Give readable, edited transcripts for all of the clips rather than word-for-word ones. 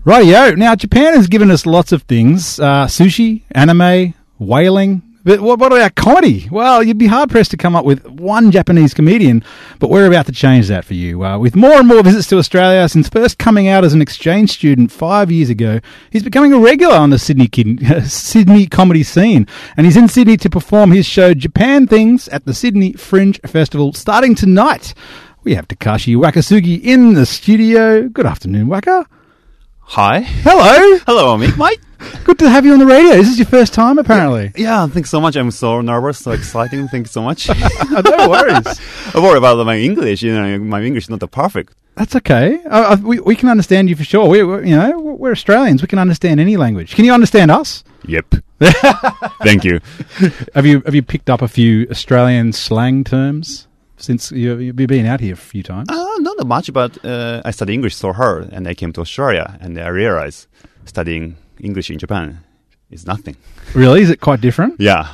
Rightio. Now, Japan has given us lots of things. Sushi, anime, whaling. But what about comedy? Well, you'd be hard-pressed to come up with one Japanese comedian, but we're about to change that for you. With more and more visits to Australia, since first coming out as an exchange student 5 years ago, he's becoming a regular on the Sydney comedy scene. And he's in Sydney to perform his show Japan Things at the Sydney Fringe Festival starting tonight. We have Takashi Wakasugi in the studio. Good afternoon, Waka. Hi. Hello. Hello, mate. Good to have you on the radio. This is your first time, apparently. Yeah, thanks so much. I'm so nervous, so exciting. Thank you so much. No worries. I worry about my English. My English is not that perfect. That's okay. We can understand you for sure. We're Australians. We can understand any language. Can you understand us? Yep. Thank you. Have you picked up a few Australian slang terms since you've been out here a few times? Not that much, but I studied English so hard, and I came to Australia, and I realized studying English in Japan is nothing. Really? Is it quite different? Yeah.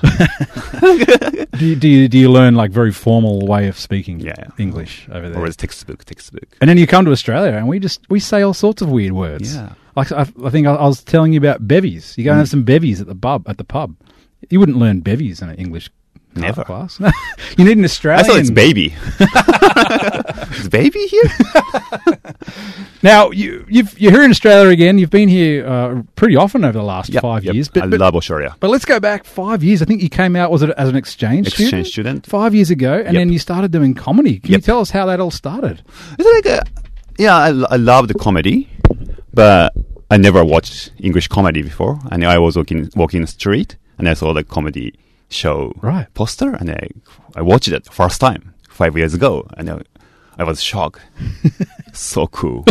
Do you learn like very formal way of speaking English over there? Or it's textbook. And then you come to Australia and we say all sorts of weird words. Yeah. Like I think I was telling you about bevies. You go and have some bevies at the pub. You wouldn't learn bevies in an English Never. class. You need an Australian. I thought it's baby. Is baby here? Now, you're here in Australia again. You've been here pretty often over the last 5 years. I love Australia. But let's go back 5 years. I think you came out, was it as an exchange student? 5 years ago, and then you started doing comedy. Can you tell us how that all started? It's like I love the comedy, but I never watched English comedy before. And I was walking the street, and I saw the comedy show poster, and I watched it first time 5 years ago, and I was shocked. So cool.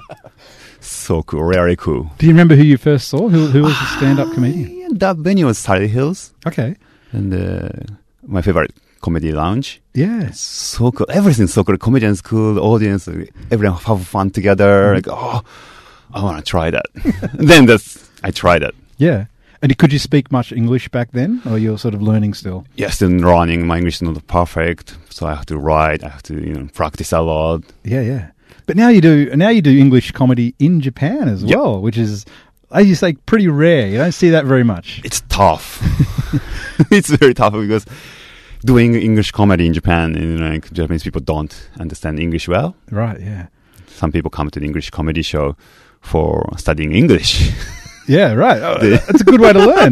So cool, really cool. Do you remember who you first saw? Who was the stand-up comedian? That venue was Surrey Hills. Okay. And my favorite comedy lounge. Yeah. So cool. Everything's so cool. Comedians cool, the audience, everyone have fun together. Like, I want to try that. Then I tried it. Yeah. And could you speak much English back then, or you're sort of learning still? Yeah, still learning. My English is not perfect, so I have to write. I have to practice a lot. Yeah. But now you do English comedy in Japan as well, which is, as you say, pretty rare. You don't see that very much. It's tough. It's very tough because doing English comedy in Japan, Japanese people don't understand English well. Right. Yeah. Some people come to the English comedy show for studying English. Yeah, right. That's a good way to learn.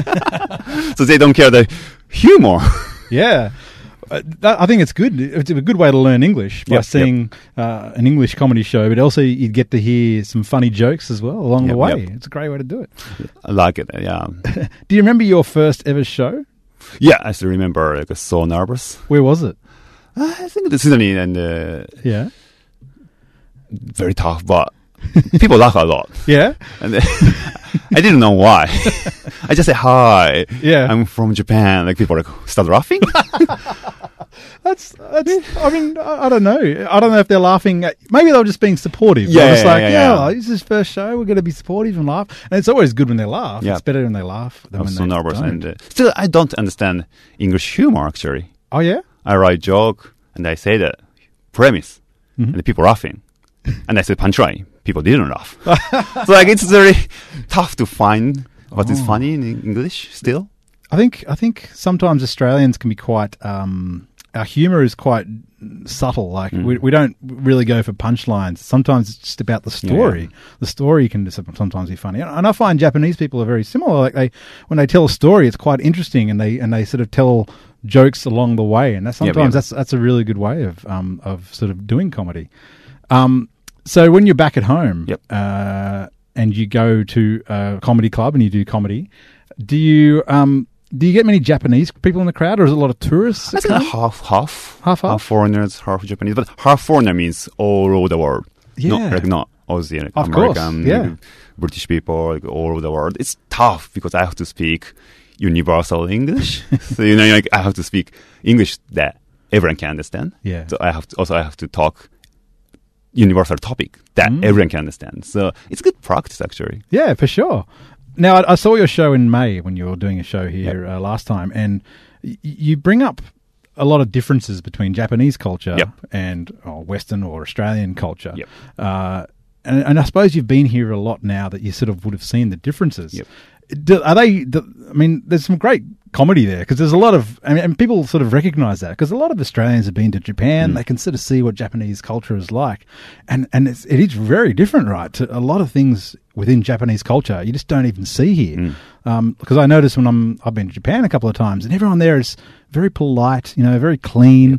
So they don't care the humor. Yeah. I think it's good. It's a good way to learn English by seeing an English comedy show, but also you get to hear some funny jokes as well along the way. It's a great way to do it. I like it, yeah. Do you remember your first ever show? Yeah, I still remember. I was so nervous. Where was it? I think the Sydney, and very tough, but people laugh a lot. Yeah? And I didn't know why. I just said, hi. Yeah. I'm from Japan. Like, people start laughing. That's. I mean, I don't know. I don't know if they're laughing. Maybe they were just being supportive. Yeah. This is his first show. We're going to be supportive and laugh. And it's always good when they laugh. Yeah. It's better when they laugh than I'm when so they nervous. don't. And still, I don't understand English humor, actually. Oh, yeah? I write joke, and I say the premise, and the people laughing. And I say punchline. People didn't laugh. So it's very tough to find what is funny in English still. I think sometimes Australians can be quite our humour is quite subtle. Like we don't really go for punchlines. Sometimes it's just about the story. Yeah. The story can sometimes be funny. And I find Japanese people are very similar. Like when they tell a story, it's quite interesting, and they sort of tell jokes along the way. And that's a really good way of sort of doing comedy. So when you're back at home, and you go to a comedy club and you do comedy, do you get many Japanese people in the crowd, or is it a lot of tourists? I think half foreigners, half Japanese. But half foreigner means all over the world. Yeah. Not Aussie, like of American, course. British people, like all over the world. It's tough because I have to speak universal English. So I have to speak English that everyone can understand. Yeah. So I have to talk universal topic that everyone can understand. So it's good practice, actually. Yeah, for sure. Now, I saw your show in May when you were doing a show here last time, and you bring up a lot of differences between Japanese culture and Western or Australian culture. Yep. and I suppose you've been here a lot now that you sort of would have seen the differences. Yep. There's some great comedy there because there's a lot of, and people sort of recognise that because a lot of Australians have been to Japan. They can sort of see what Japanese culture is like, and it is very different, right? To a lot of things within Japanese culture you just don't even see here. Because I notice when I've been to Japan a couple of times, and everyone there is very polite, very clean,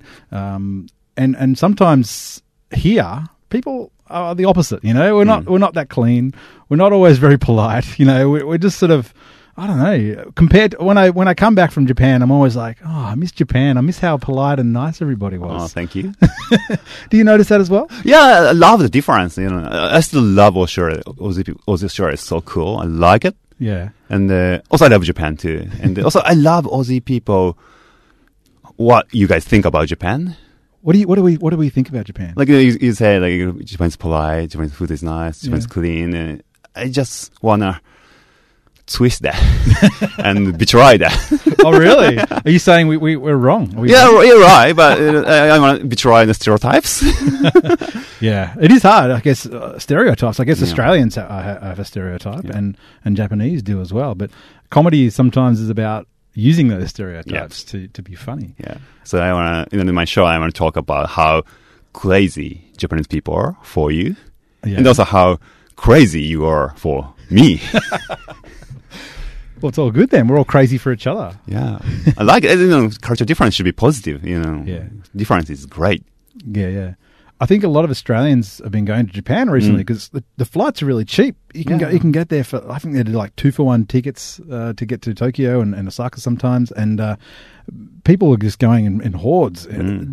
and sometimes here people are the opposite. We're not that clean. We're not always very polite. We're just sort of, I don't know. Compared to when I come back from Japan, I'm always like, oh, I miss Japan. I miss how polite and nice everybody was. Oh, thank you. Do you notice that as well? Yeah, I love the difference. I still love Australia. Aussie Australia is so cool. I like it. Yeah. And also I love Japan too. And also I love Aussie people. What you guys think about Japan? What do we think about Japan? Like you say, like Japan's polite, Japan's food is nice, Japan's clean. And I just wanna twist that and betray that. Oh, really? Are you saying we're wrong? You're right, but I want to betray the stereotypes. Yeah, it is hard, I guess. Stereotypes. I guess Australians have a stereotype, and Japanese do as well. But comedy sometimes is about using those stereotypes to be funny. Yeah. So I want to, in my show, I want to talk about how crazy Japanese people are for you, and also how crazy you are for me. Well, it's all good then. We're all crazy for each other. Yeah. I like it. Culture difference should be positive, Yeah. Difference is great. Yeah. I think a lot of Australians have been going to Japan recently because the flights are really cheap. You can get there for, I think they do like 2-for-1 tickets to get to Tokyo and Osaka sometimes, and people are just going in hordes.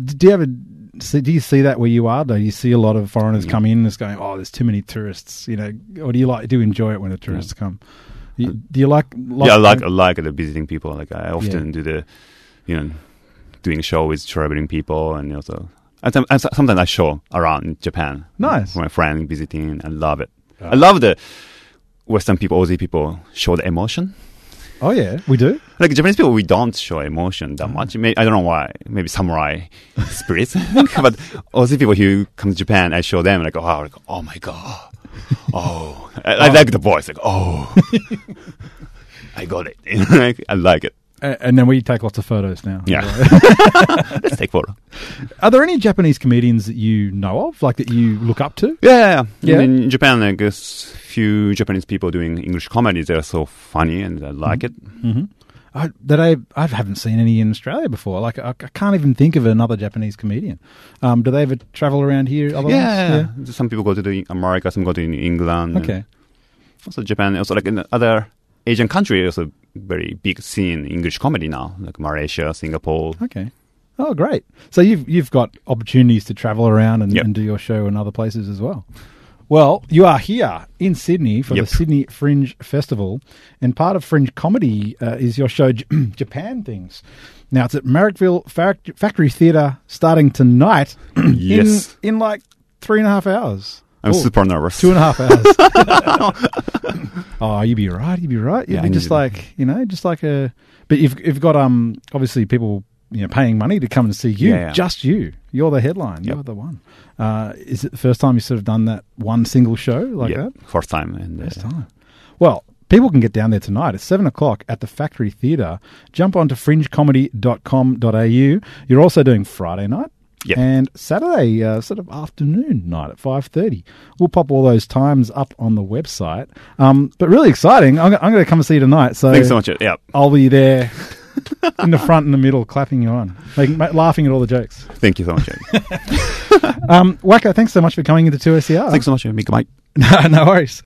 Do you see that where you are? Do you see a lot of foreigners come in and just going, oh, there's too many tourists, or do you enjoy it when the tourists come? Do you like? Yeah, I like the visiting people. Like I often do the, doing a show with traveling people, and also sometimes I show around Japan. Nice. For my friend visiting. I love it. I love the Western people, Aussie people show the emotion. Oh yeah, we do. Like Japanese people, we don't show emotion that much. I don't know why. Maybe samurai spirits. But Aussie people who come to Japan, I show them oh my god. Oh, I like the voice. I got it. I like it. And then we take lots of photos now. Yeah. Let's take photo. Are there any Japanese comedians that you know of, like that you look up to? Yeah. In Japan, I guess few Japanese people doing English comedy. They're so funny and I like it. Mm-hmm. I haven't seen any in Australia before. Like I can't even think of another Japanese comedian. Do they ever travel around here? Otherwise? Yeah. Some people go to America, some go to England. Okay. Also Japan, also like in other Asian countries, also very big scene English comedy now, like Malaysia, Singapore. Okay. Oh, great. So you've got opportunities to travel around and do your show in other places as well. Well, you are here in Sydney for the Sydney Fringe Festival, and part of Fringe Comedy is your show Japan Things. Now, it's at Marrickville Factory Theatre starting tonight in like 3.5 hours. I'm super nervous. 2.5 hours. Oh, you'd be right. You'd be just like, but you've got obviously people paying money to come and see you. Just you. You're the headline. You're the one. Is it the first time you've sort of done that one single show like that? First time. First time. Well, people can get down there tonight at 7:00 at the Factory Theatre. Jump onto fringecomedy.com.au. You're also doing Friday night. Yep. And Saturday, sort of afternoon night at 5:30. We'll pop all those times up on the website. But really exciting. I'm going to come and see you tonight. So thanks so much. Yep. I'll be there in the front and the middle, clapping you on, laughing at all the jokes. Thank you so much. Wacko, thanks so much for coming into 2SER. Thanks so much, Mike. No worries.